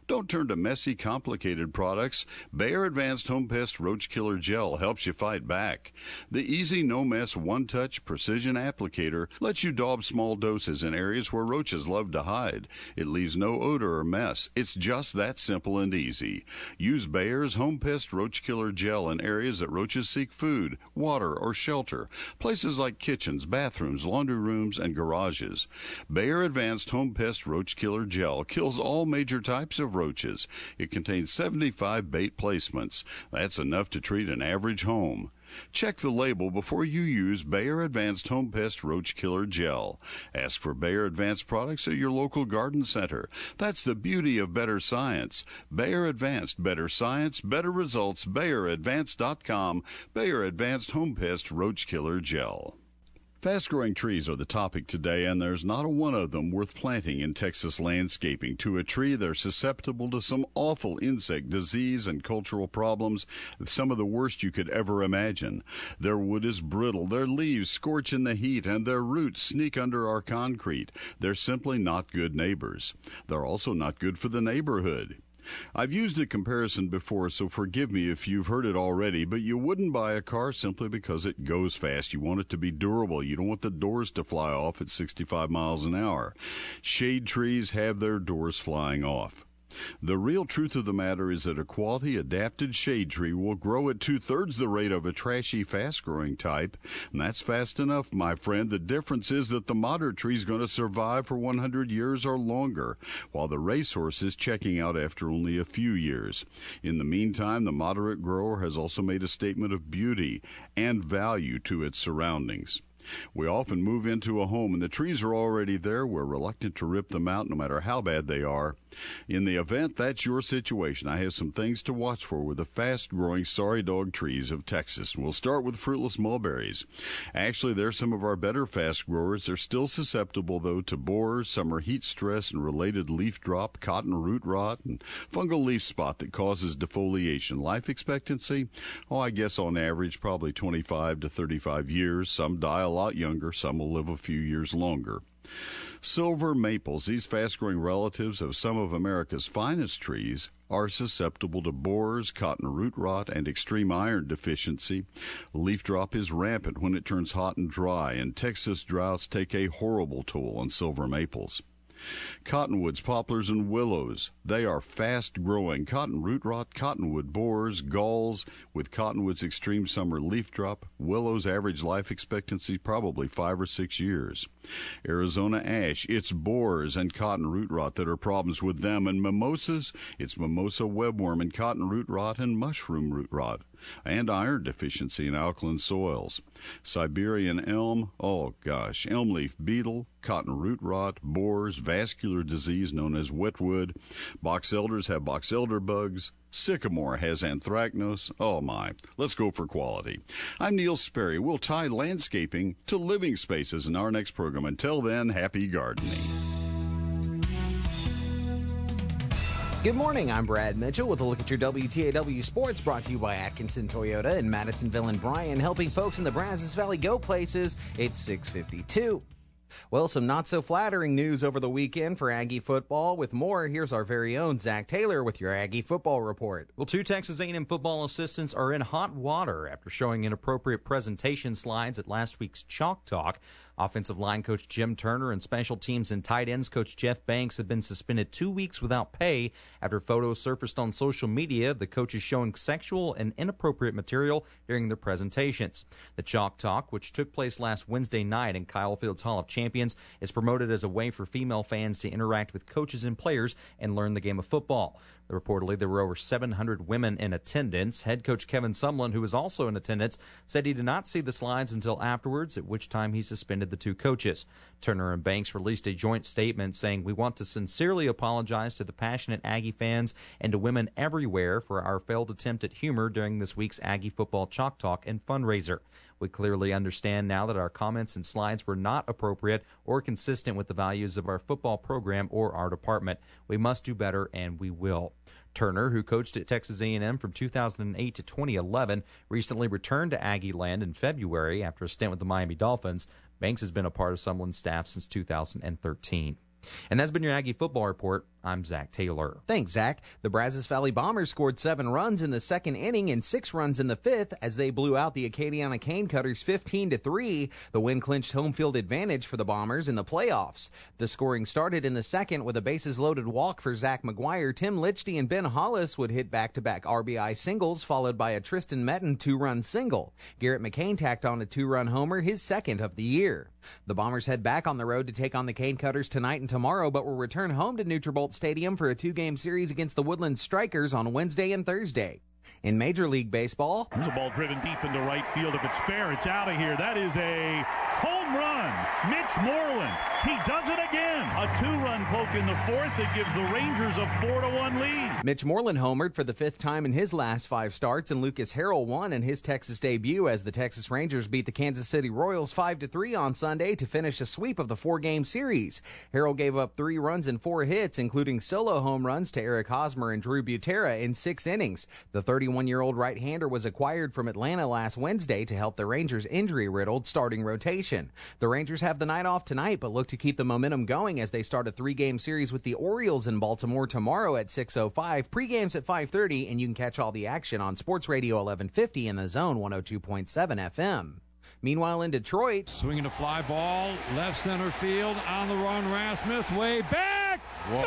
Don't turn to messy, complicated products. Bayer Advanced Home Pest Roach Killer Gel helps you fight back. The easy, no-mess, one-touch precision applicator lets you daub small doses in areas where roaches love to hide. It leaves no odor or mess. It's just that simple and easy. Use Bayer's Home Pest Roach Killer Gel in areas that roaches seek food, water, or shelter. Places like kitchens, bathrooms, laundry rooms, and garages. Bayer Advanced Home Pest Roach Killer Gel kills all major types of roaches. It contains 75 bait placements. That's enough to treat an average home. Check the label before you use Bayer Advanced Home Pest Roach Killer Gel. Ask for Bayer Advanced products at your local garden center. That's the beauty of better science. Bayer Advanced, better science, better results. BayerAdvanced.com. Bayer Advanced Home Pest Roach Killer Gel. Fast-growing trees are the topic today, and there's not a one of them worth planting in Texas landscaping. To a tree, they're susceptible to some awful insect disease and cultural problems, some of the worst you could ever imagine. Their wood is brittle, their leaves scorch in the heat, and their roots sneak under our concrete. They're simply not good neighbors. They're also not good for the neighborhood. I've used a comparison before, so forgive me if you've heard it already, but you wouldn't buy a car simply because it goes fast. You want it to be durable. You don't want the doors to fly off at 65 miles an hour. Shade trees have their doors flying off. The real truth of the matter is that a quality adapted shade tree will grow at 2/3 the rate of a trashy fast-growing type, and that's fast enough, my friend. The difference is that the moderate tree is going to survive for 100 years or longer, while the racehorse is checking out after only a few years. In the meantime, the moderate grower has also made a statement of beauty and value to its surroundings. We often move into a home and the trees are already there. We're reluctant to rip them out no matter how bad they are. In the event that's your situation, I have some things to watch for with the fast-growing sorry dog trees of Texas. We'll start with fruitless mulberries. Actually, they're some of our better fast growers. They're still susceptible, though, to borers, summer heat stress, and related leaf drop, cotton root rot, and fungal leaf spot that causes defoliation. Life expectancy? I guess on average, probably 25 to 35 years. Some die a lot younger. Some will live a few years longer. Silver maples, these fast-growing relatives of some of America's finest trees, are susceptible to borers, cotton root rot, and extreme iron deficiency. Leaf drop is rampant when it turns hot and dry, and Texas droughts take a horrible toll on silver maples. Cottonwoods, poplars, and willows. They are fast-growing. Cotton root rot, cottonwood borers, galls, with cottonwood's extreme summer leaf drop. Willows' average life expectancy probably 5 or 6 years. Arizona ash, it's borers and cotton root rot that are problems with them. And mimosas, it's mimosa webworm and cotton root rot and mushroom root rot. And iron deficiency in alkaline soils. Siberian elm, elm leaf beetle, cotton root rot, borers, vascular disease known as wetwood. Box elders have box elder bugs. Sycamore has anthracnose. Oh my, let's go for quality. I'm Neil Sperry. We'll tie landscaping to living spaces in our next program. Until then, happy gardening. Good morning, I'm Brad Mitchell with a look at your WTAW Sports, brought to you by Atkinson Toyota in Madisonville and Bryan, helping folks in the Brazos Valley go places. It's 6:52. Well, some not-so-flattering news over the weekend for Aggie football. With more, here's our very own Zach Taylor with your Aggie football report. Well, 2 Texas A&M football assistants are in hot water after showing inappropriate presentation slides at last week's Chalk Talk. Offensive line coach Jim Turner and special teams and tight ends coach Jeff Banks have been suspended 2 weeks without pay after photos surfaced on social media of the coaches showing sexual and inappropriate material during their presentations. The Chalk Talk, which took place last Wednesday night in Kyle Field's Hall of Champions, is promoted as a way for female fans to interact with coaches and players and learn the game of football. Reportedly, there were over 700 women in attendance. Head coach Kevin Sumlin, who was also in attendance, said he did not see the slides until afterwards, at which time he suspended the 2 coaches. Turner and Banks released a joint statement saying, "We want to sincerely apologize to the passionate Aggie fans and to women everywhere for our failed attempt at humor during this week's Aggie football Chalk Talk and fundraiser. We clearly understand now that our comments and slides were not appropriate or consistent with the values of our football program or our department. We must do better, and we will." Turner, who coached at Texas A&M from 2008 to 2011, recently returned to Aggie land in February after a stint with the Miami Dolphins. Banks has been a part of Sumlin's staff since 2013. And that's been your Aggie football report. I'm Zach Taylor. Thanks, Zach. The Brazos Valley Bombers scored 7 runs in the second inning and 6 runs in the fifth as they blew out the Acadiana Cane Cutters 15-3. The win clinched home field advantage for the Bombers in the playoffs. The scoring started in the second with a bases-loaded walk for Zach McGuire. Tim Lichty and Ben Hollis would hit back-to-back RBI singles, followed by a Tristan Metten 2-run single. Garrett McCain tacked on a 2-run homer, his second of the year. The Bombers head back on the road to take on the Cane Cutters tonight and tomorrow, but will return home to Nutrabolt Stadium for a 2-game series against the Woodland Strikers on Wednesday and Thursday. In Major League Baseball, there's a ball driven deep into right field. If it's fair, it's out of here. That is a home run. Mitch Moreland. He does it again. A 2-run poke in the fourth that gives the Rangers a 4-1 lead. Mitch Moreland homered for the 5th time in his last 5 starts, and Lucas Harrell won in his Texas debut as the Texas Rangers beat the Kansas City Royals 5-3 on Sunday to finish a sweep of the 4-game series. Harrell gave up 3 runs and 4 hits, including solo home runs to Eric Hosmer and Drew Butera in 6 innings. The 31-year-old right-hander was acquired from Atlanta last Wednesday to help the Rangers' injury-riddled starting rotation. The Rangers have the night off tonight, but look to keep the momentum going as they start a 3-game series with the Orioles in Baltimore tomorrow at 6:05. Pre-games at 5:30, and you can catch all the action on Sports Radio 1150 in the Zone 102.7 FM. Meanwhile, in Detroit, swinging a fly ball, left center field, on the run, Rasmus, way back. Whoa.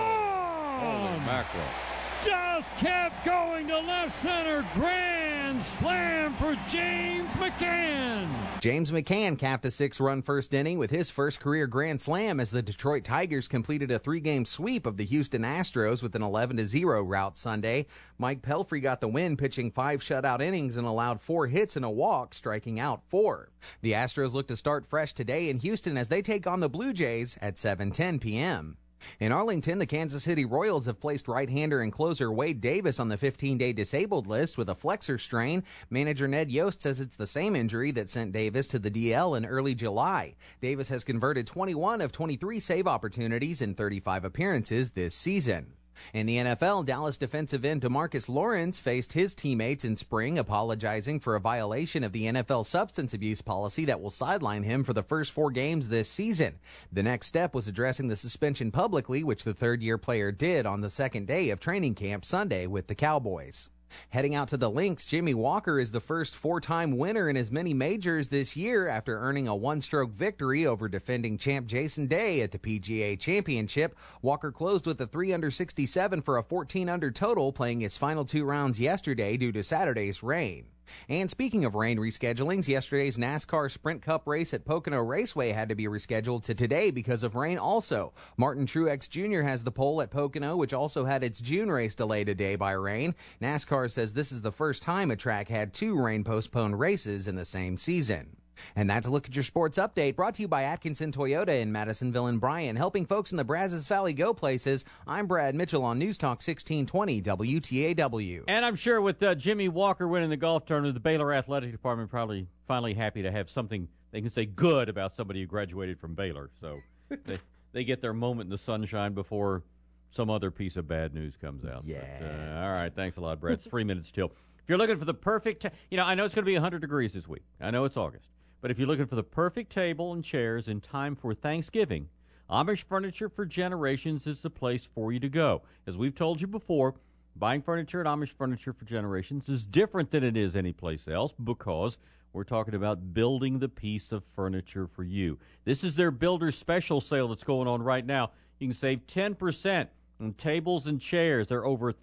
Holy mackerel. Just kept going to left center. Grand slam for James McCann. James McCann capped a 6-run first inning with his first career grand slam as the Detroit Tigers completed a 3-game sweep of the Houston Astros with an 11-0 rout Sunday. Mike Pelfrey got the win, pitching 5 shutout innings and allowed 4 hits and a walk, striking out 4. The Astros look to start fresh today in Houston as they take on the Blue Jays at 7:10 p.m. In Arlington, the Kansas City Royals have placed right-hander and closer Wade Davis on the 15-day disabled list with a flexor strain. Manager Ned Yost says it's the same injury that sent Davis to the DL in early July. Davis has converted 21 of 23 save opportunities in 35 appearances this season. In the NFL, Dallas defensive end DeMarcus Lawrence faced his teammates in spring, apologizing for a violation of the NFL substance abuse policy that will sideline him for the first 4 games this season. The next step was addressing the suspension publicly, which the third-year player did on the second day of training camp Sunday with the Cowboys. Heading out to the Lynx, Jimmy Walker is the first 4-time winner in as many majors this year after earning a 1-stroke victory over defending champ Jason Day at the PGA Championship. Walker closed with a 3-under-67 for a 14-under total, playing his final 2 rounds yesterday due to Saturday's rain. And speaking of rain reschedulings, yesterday's NASCAR Sprint Cup race at Pocono Raceway had to be rescheduled to today because of rain also. Martin Truex Jr. has the pole at Pocono, which also had its June race delayed a day by rain. NASCAR says this is the first time a track had 2 rain-postponed races in the same season. And that's a look at your sports update, brought to you by Atkinson Toyota in Madisonville and Bryan, helping folks in the Brazos Valley go places. I'm Brad Mitchell on News Talk 1620 WTAW. And I'm sure with Jimmy Walker winning the golf tournament, the Baylor Athletic Department probably finally happy to have something they can say good about somebody who graduated from Baylor. So they get their moment in the sunshine before some other piece of bad news comes out. Yeah. But, all right. Thanks a lot, Brad. It's 3 minutes till. If you're looking for the perfect, I know it's going to be 100 degrees this week. I know it's August. But if you're looking for the perfect table and chairs in time for Thanksgiving, Amish Furniture for Generations is the place for you to go. As we've told you before, buying furniture at Amish Furniture for Generations is different than it is anyplace else because we're talking about building the piece of furniture for you. This is their Builder Special sale that's going on right now. You can save 10% on tables and chairs. There are over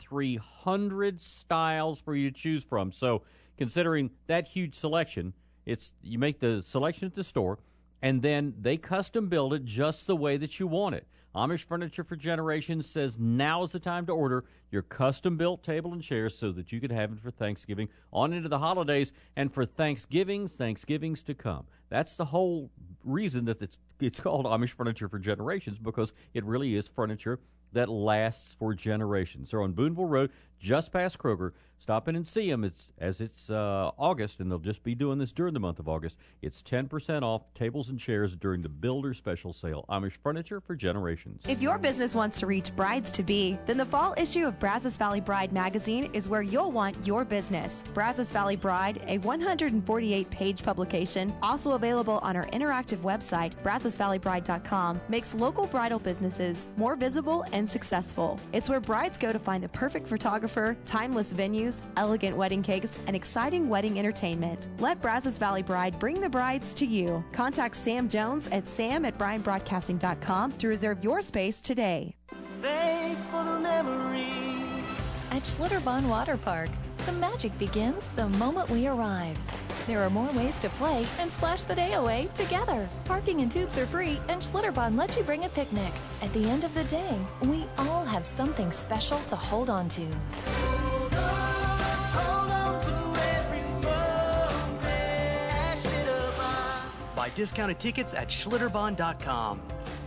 300 styles for you to choose from. So considering that huge selection, you make the selection at the store, and then they custom build it just the way that you want it. Amish Furniture for Generations says now is the time to order your custom-built table and chairs so that you can have it for Thanksgiving on into the holidays and for Thanksgivings to come. That's the whole reason that it's called Amish Furniture for Generations, because it really is furniture that lasts for generations. They're on Boonville Road, just past Kroger. Stop in and see them. It's August, and they'll just be doing this during the month of August. It's 10% off tables and chairs during the Builder Special Sale. Amish furniture for generations. If your business wants to reach brides-to-be, then the fall issue of Brazos Valley Bride magazine is where you'll want your business. Brazos Valley Bride, a 148-page publication, also available on our interactive website, brazosvalleybride.com, makes local bridal businesses more visible and successful. It's where brides go to find the perfect photographer, timeless venues, elegant wedding cakes, and exciting wedding entertainment. Let Brazos Valley Bride bring the brides to you. Contact Sam Jones at sam@bryantbroadcasting.com to reserve your space today. Thanks for the memory. At Schlitterbahn Water Park, the magic begins the moment we arrive. There are more ways to play and splash the day away together. Parking and tubes are free, and Schlitterbahn lets you bring a picnic. At the end of the day, we all have something special to hold on to. Hold on to every moment at Schlitterbahn. Buy discounted tickets at Schlitterbahn.com.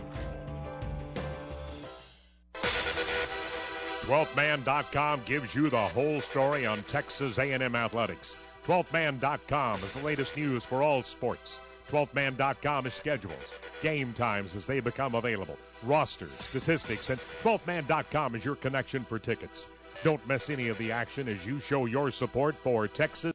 12thman.com gives you the whole story on Texas A&M athletics. 12thman.com is the latest news for all sports. 12thman.com is schedules, game times as they become available, rosters, statistics, and 12thman.com is your connection for tickets. Don't miss any of the action as you show your support for Texas.